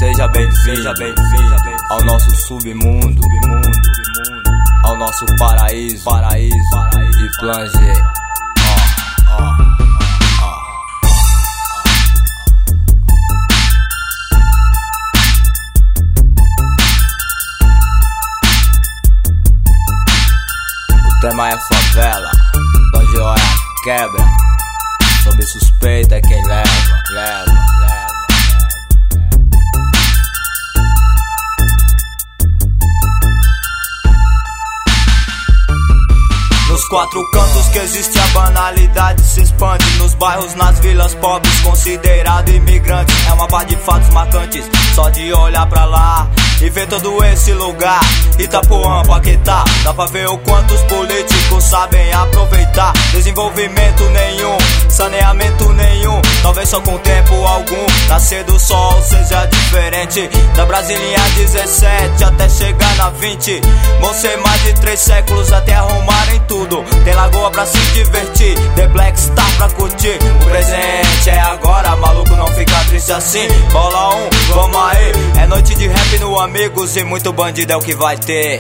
Seja bem-vindo ao nosso submundo, ao nosso paraíso e planger. O tema é favela, Planger quebra, sob suspeita é quem leva. Nos quatro cantos que existe a banalidade se expande. Nos bairros, nas vilas pobres, considerado imigrante. É uma par de fatos marcantes, só de olhar pra lá e ver todo esse lugar. Itapuã, Paquetá, dá pra ver o quanto os políticos sabem aproveitar. Desenvolvimento nenhum, saneamento nenhum, talvez só com tempo algum. Nascer do sol seja diferente, da Brasilinha 17 até chegar na 20. Vão ser mais de 3 séculos até arrumarem tudo. Tem lagoa pra se divertir, The Black Star pra curtir. O presente é agora, maluco, não fica triste assim. Bola vamos aí. É noite de rap no Amigos e muito bandido é o que vai ter.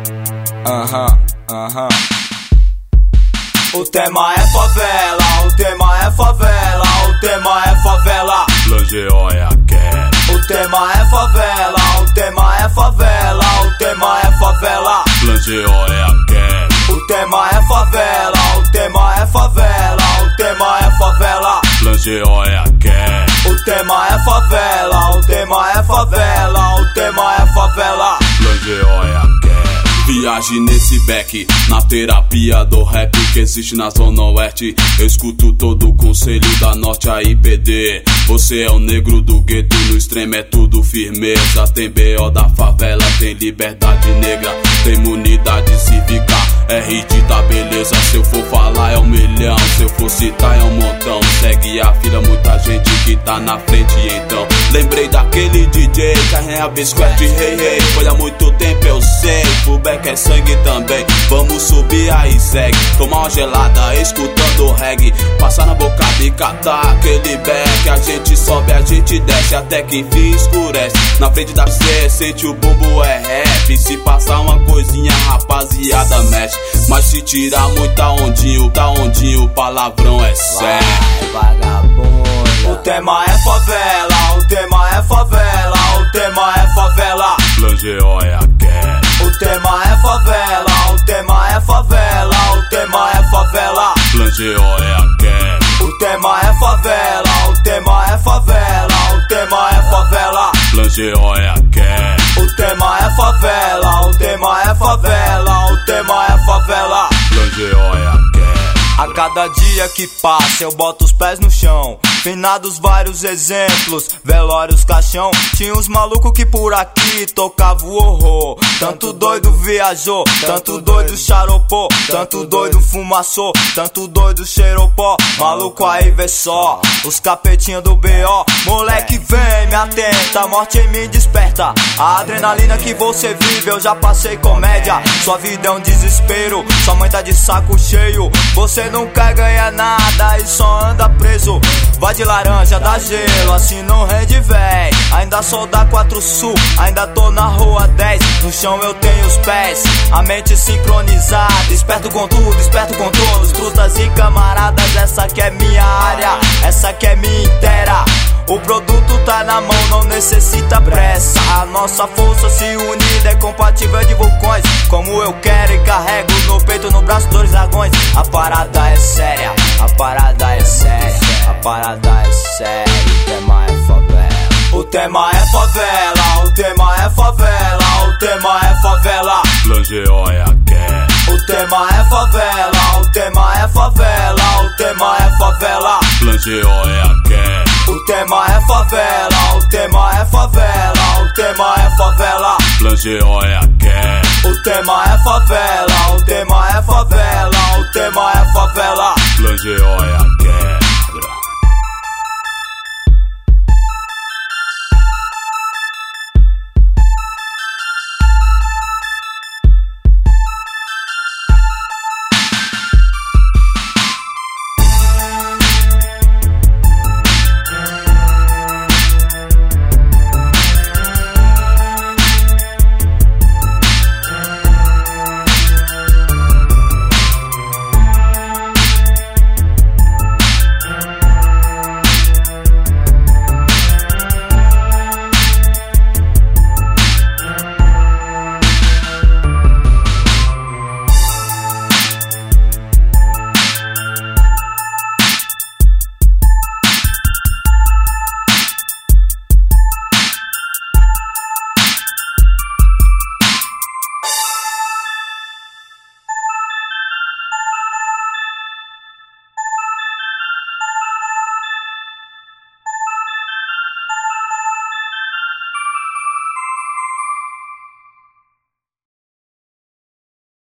O tema é favela, o tema é favela, o tema é favela. Planger quer. O tema é favela, o tema é favela, o tema é favela. Planger quer. O tema é favela, o tema é favela, o tema é favela. Planger quer. O tema é favela, o tema é favela, o tema é favela. Planger quer. Viaje nesse back, na terapia do rap que existe na zona oeste. Eu escuto todo o conselho da norte a IPD. Você é o negro do gueto, no extremo é tudo firmeza. Tem BO da favela, tem liberdade negra, tem imunidade cívica, é hit, tá beleza. Se eu for falar é 1 milhão, se eu for citar é 1 montão. Segue a fila, muita gente que tá na frente então. Lembrei daquele DJ, carrega biscoito, hey. Foi há muito tempo eu sei, fullback é sangue também. Vamos subir aí, segue, tomar uma gelada, escutando reggae. Passar na boca de catar aquele back. A gente sobe, a gente desce, até que enfim escurece. Na frente da C, sente o bumbo é rap. Se passar uma coisinha, rapaziada mexe. Mas se tirar muita ondinho, palavrão é sério. Vagabundo. O tema é favela, o tema é favela, o tema é favela. Planger quer. O tema é favela, o tema é favela, o tema é favela. Planger quer. O tema é favela, o tema é favela, o tema é favela. Planger quer. O tema é favela, o tema é favela, o tema é favela. Planger quer. A cada dia que passa eu boto os pés no chão. Finados vários exemplos, velórios, caixão. Tinha uns malucos que por aqui tocava o horror. Tanto doido viajou, tanto doido charopou, tanto doido fumaçou, tanto doido cheirou pó. Maluco aí vê só, os capetinhos do BO. Moleque vem, me atenta, a morte em mim desperta. A adrenalina que você vive eu já passei comédia. Sua vida é um desespero, sua mãe tá de saco cheio. Você não quer ganhar nada e só anda preso. Vai de laranja, dá gelo, assim não rende véi. Ainda sou da 4 Sul, ainda tô na rua 10. No chão eu tenho os pés, a mente sincronizada. Esperto com tudo, esperto com todos, trutas e camaradas. Essa que é minha área, essa que é minha inteira. O produto tá na mão, não necessita pressa. A nossa força se unida é compatível de vulcões. Como eu quero e carrego no peito, no braço 2 dragões. A parada é séria, a parada é séria, a parada é séria. O tema é favela. O tema é favela, o tema é favela, o tema é favela. Planger quer. O tema é favela, o tema é favela, o tema é favela. Planger quer. O tema é favela, o tema é favela, o tema é favela. Planger quer. O tema é favela, o tema é favela, o tema é favela. Planger quer.